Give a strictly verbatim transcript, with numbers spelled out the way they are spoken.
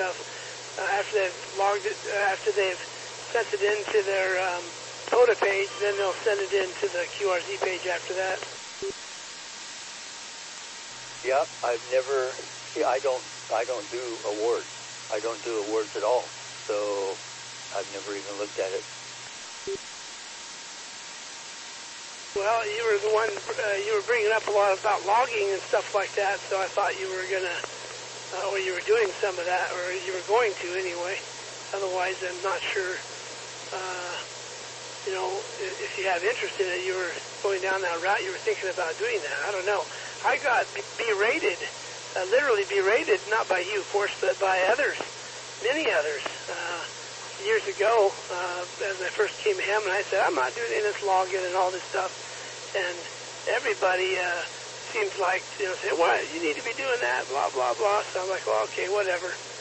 stuff. Uh, after they've logged it, uh, after they've sent it into their um, P O D A page, then they'll send it into the Q R Z page after that. Yeah, I've never. Yeah, I don't. I don't do awards. I don't do awards at all. So I've never even looked at it. Well, you were the one. Uh, you were bringing up a lot about logging and stuff like that. So I thought you were gonna, uh, or you were doing some of that, or you were going to anyway. Otherwise, I'm not sure. Uh, you know, if you have interest in it, you were going down that route. You were thinking about doing that. I don't know. I got berated, uh, literally berated, not by you, of course, but by others, many others. Uh, years ago, uh, as I first came to him, and I said, I'm not doing any of this logging and all this stuff. And everybody uh, seems like, you know, say, well, you need to be doing that, blah, blah, blah. So I'm like, well, okay, whatever.